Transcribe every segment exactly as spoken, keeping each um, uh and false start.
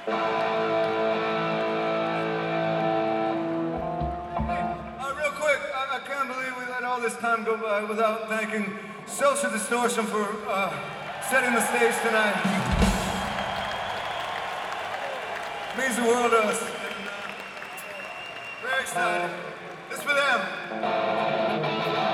Uh, real quick, I, I can't believe we let all this time go by without thanking Social Distortion for uh, setting the stage tonight. Means the world to us. And, uh, very excited. This for them.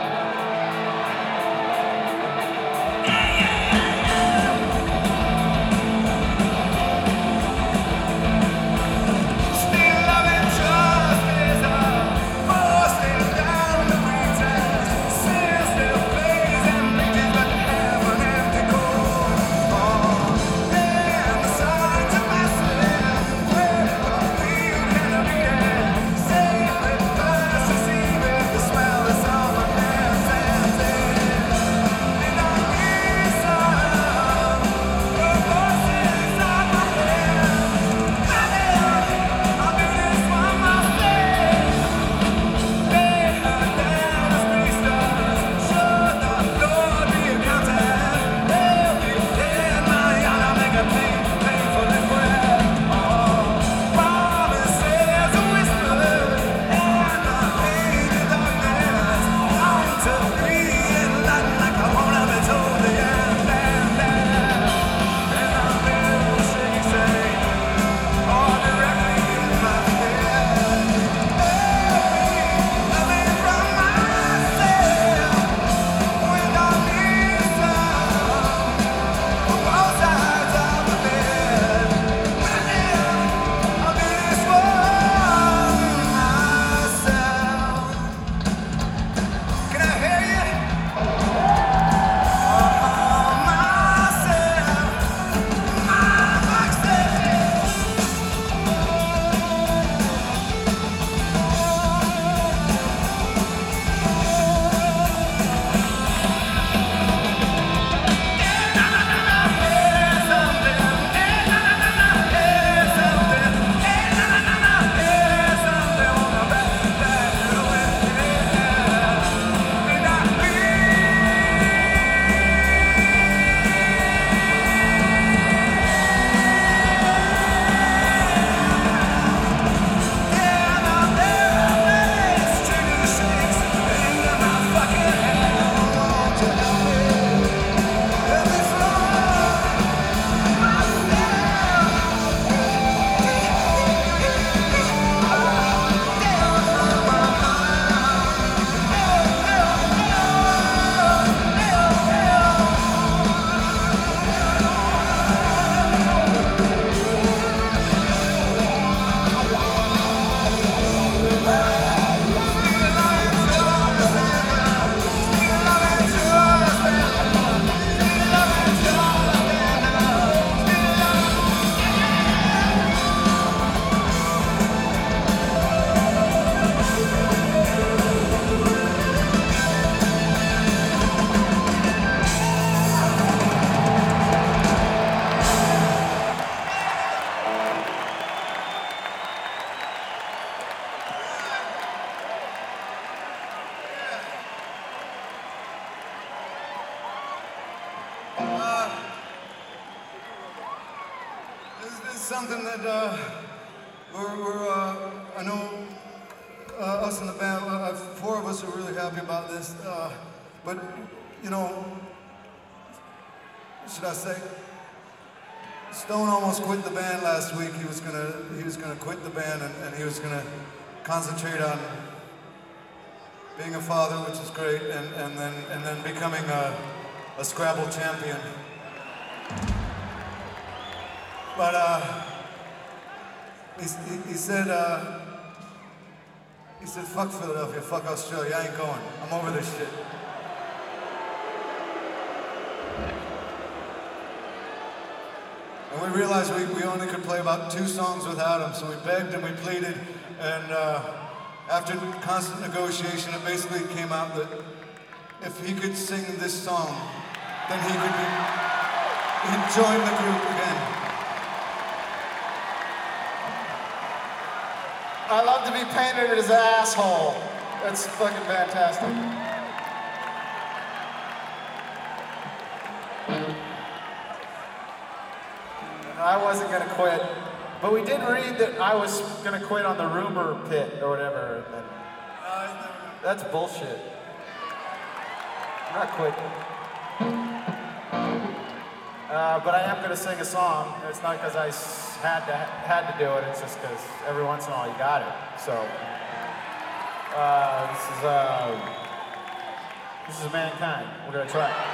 Something that uh, we're, we're uh, I know uh, us in the band, uh, four of us are really happy about this, uh, but, you know, should I say, Stone almost quit the band last week. He was gonna, he was gonna quit the band and, and he was gonna concentrate on being a father, which is great, and, and then and then becoming a, a Scrabble champion. But uh, he, he, he said, uh, he said, fuck Philadelphia, fuck Australia, I ain't going. I'm over this shit. And we realized we, we only could play about two songs without him, so we begged and we pleaded, and uh, after constant negotiation, it basically came out that if he could sing this song, then he could be, he'd join the group again. I love to be painted as an asshole. That's fucking fantastic. And I wasn't gonna quit. But we did read that I was gonna quit on the rumor pit or whatever. And then Uh, that's bullshit. I'm not quitting. Uh, but I am gonna sing a song. It's not because I s- had to had to do it. It's just because every once in a while you got it. So uh, this is uh, this is Mankind. We're gonna try it.